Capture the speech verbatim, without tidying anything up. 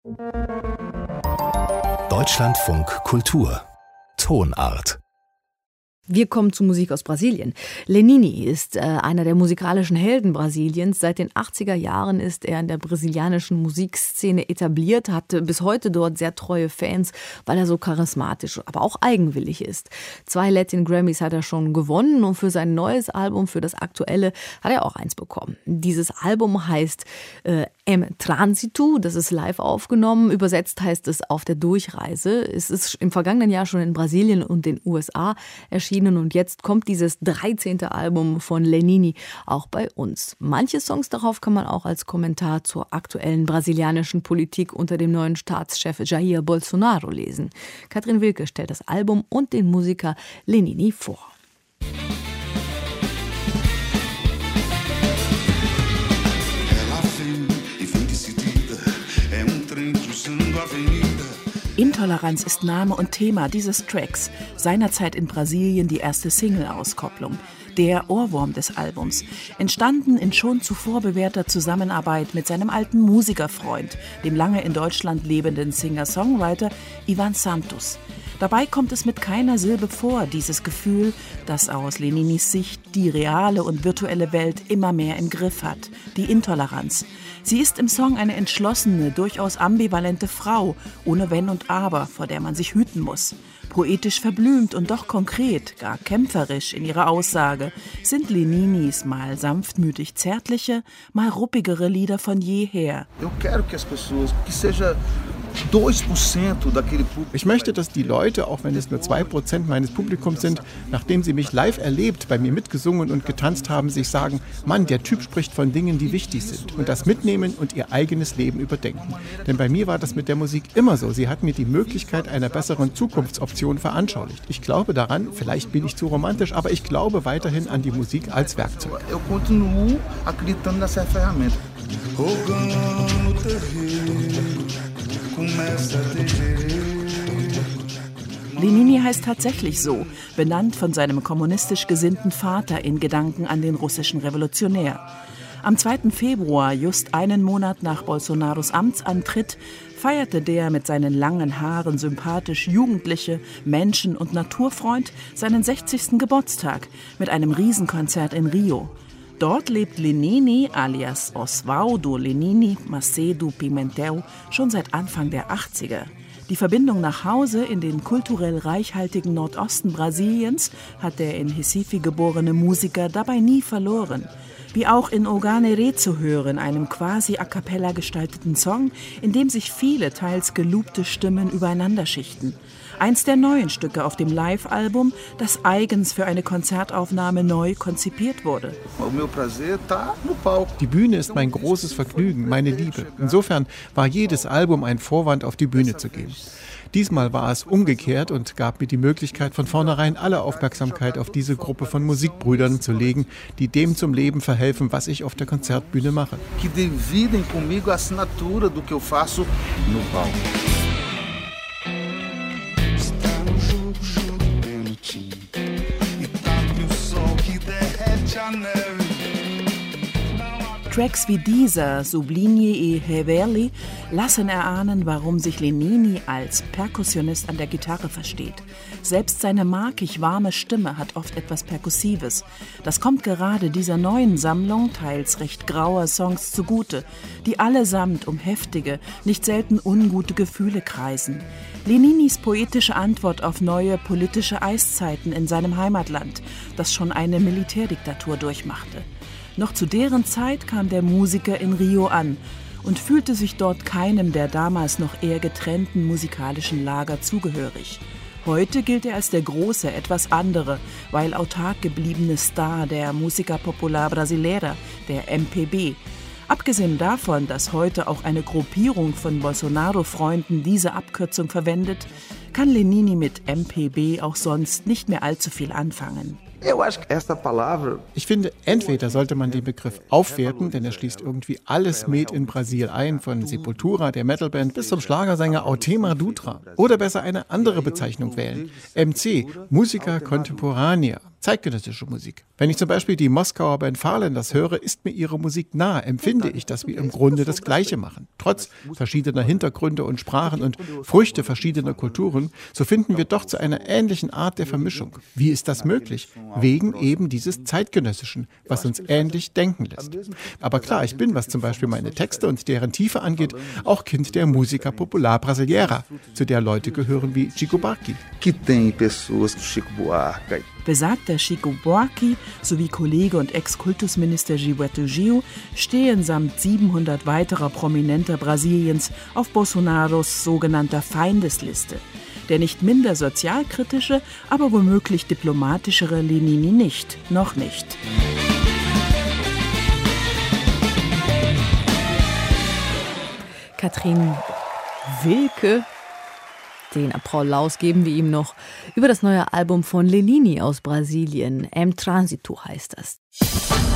Deutschlandfunk Kultur Tonart. Wir kommen zu Musik aus Brasilien. Lenini ist äh, einer der musikalischen Helden Brasiliens. Seit den achtziger Jahren ist er in der brasilianischen Musikszene etabliert, hat bis heute dort sehr treue Fans, weil er so charismatisch, aber auch eigenwillig ist. Zwei Latin Grammys hat er schon gewonnen und für sein neues Album, für das aktuelle, hat er auch eins bekommen. Dieses Album heißt äh, Em Trânsito, das ist live aufgenommen. Übersetzt heißt es Auf der Durchreise. Es ist im vergangenen Jahr schon in Brasilien und den U S A erschienen. Und jetzt kommt dieses dreizehnte Album von Lenini auch bei uns. Manche Songs darauf kann man auch als Kommentar zur aktuellen brasilianischen Politik unter dem neuen Staatschef Jair Bolsonaro lesen. Katrin Wilke stellt das Album und den Musiker Lenini vor. Intoleranz ist Name und Thema dieses Tracks, seinerzeit in Brasilien die erste Single-Auskopplung. Der Ohrwurm des Albums, entstanden in schon zuvor bewährter Zusammenarbeit mit seinem alten Musikerfreund, dem lange in Deutschland lebenden Singer-Songwriter Ivan Santos. Dabei kommt es mit keiner Silbe vor, dieses Gefühl, das aus Leninis Sicht die reale und virtuelle Welt immer mehr im Griff hat, die Intoleranz. Sie ist im Song eine entschlossene, durchaus ambivalente Frau, ohne Wenn und Aber, vor der man sich hüten muss. Poetisch verblümt und doch konkret, gar kämpferisch in ihrer Aussage, sind Leninis mal sanftmütig zärtliche, mal ruppigere Lieder von jeher. Ich möchte, dass die Leute, auch wenn es nur zwei Prozent meines Publikums sind, nachdem sie mich live erlebt, bei mir mitgesungen und getanzt haben, sich sagen, Mann, der Typ spricht von Dingen, die wichtig sind. Und das mitnehmen und ihr eigenes Leben überdenken. Denn bei mir war das mit der Musik immer so. Sie hat mir die Möglichkeit einer besseren Zukunftsoption veranschaulicht. Ich glaube daran, vielleicht bin ich zu romantisch, aber ich glaube weiterhin an die Musik als Werkzeug. Lenini heißt tatsächlich so, benannt von seinem kommunistisch gesinnten Vater in Gedanken an den russischen Revolutionär. Am zweiten Februar, just einen Monat nach Bolsonaros Amtsantritt, feierte der mit seinen langen Haaren sympathisch jugendliche Menschen- und Naturfreund seinen sechzigsten Geburtstag mit einem Riesenkonzert in Rio. Dort lebt Lenini alias Oswaldo Lenini Macedo Pimentel schon seit Anfang der achtziger. Die Verbindung nach Hause in den kulturell reichhaltigen Nordosten Brasiliens hat der in Recife geborene Musiker dabei nie verloren. Wie auch in Oganere zu hören, einem quasi a cappella gestalteten Song, in dem sich viele teils geloopte Stimmen übereinander schichten. Eins der neuen Stücke auf dem Live-Album, das eigens für eine Konzertaufnahme neu konzipiert wurde. Die Bühne ist mein großes Vergnügen, meine Liebe. Insofern war jedes Album ein Vorwand, auf die Bühne zu gehen. Diesmal war es umgekehrt und gab mir die Möglichkeit, von vornherein alle Aufmerksamkeit auf diese Gruppe von Musikbrüdern zu legen, die dem zum Leben verhelfen, was ich auf der Konzertbühne mache. Que dividem comigo a assinatura do que eu faço no palco. Tracks wie dieser, Sublinje e Reverli, lassen erahnen, warum sich Lenini als Perkussionist an der Gitarre versteht. Selbst seine markig warme Stimme hat oft etwas Perkussives. Das kommt gerade dieser neuen Sammlung teils recht grauer Songs zugute, die allesamt um heftige, nicht selten ungute Gefühle kreisen. Leninis poetische Antwort auf neue politische Eiszeiten in seinem Heimatland, das schon eine Militärdiktatur durchmachte. Noch zu deren Zeit kam der Musiker in Rio an und fühlte sich dort keinem der damals noch eher getrennten musikalischen Lager zugehörig. Heute gilt er als der große, etwas andere, weil autark gebliebene Star der Música Popular Brasileira, der M P B. Abgesehen davon, dass heute auch eine Gruppierung von Bolsonaro-Freunden diese Abkürzung verwendet, kann Lenini mit M P B auch sonst nicht mehr allzu viel anfangen. Ich finde, entweder sollte man den Begriff aufwerten, denn er schließt irgendwie alles Made in Brasil ein, von Sepultura, der Metalband, bis zum Schlagersänger Altemar Dutra. Oder besser eine andere Bezeichnung wählen. M C, Música Contemporânea. zeitgenössische Musik. Wenn ich zum Beispiel die Moskauer Band Fahrländers höre, ist mir ihre Musik nah, empfinde ich, dass wir im Grunde das Gleiche machen. Trotz verschiedener Hintergründe und Sprachen und Früchte verschiedener Kulturen, so finden wir doch zu einer ähnlichen Art der Vermischung. Wie ist das möglich? Wegen eben dieses Zeitgenössischen, was uns ähnlich denken lässt. Aber klar, ich bin, was zum Beispiel meine Texte und deren Tiefe angeht, auch Kind der Música Popular Brasileira, zu der Leute gehören wie Chico Buarque. Besagter Chico Buarque sowie Kollege und Ex-Kultusminister Gilberto Gil stehen samt siebenhundert weiterer Prominenter Brasiliens auf Bolsonaros sogenannter Feindesliste. Der nicht minder sozialkritische, aber womöglich diplomatischere Lenini nicht, noch nicht. Katrin Wilke, den Applaus geben wir ihm noch, über das neue Album von Lenini aus Brasilien. Em Trânsito heißt das.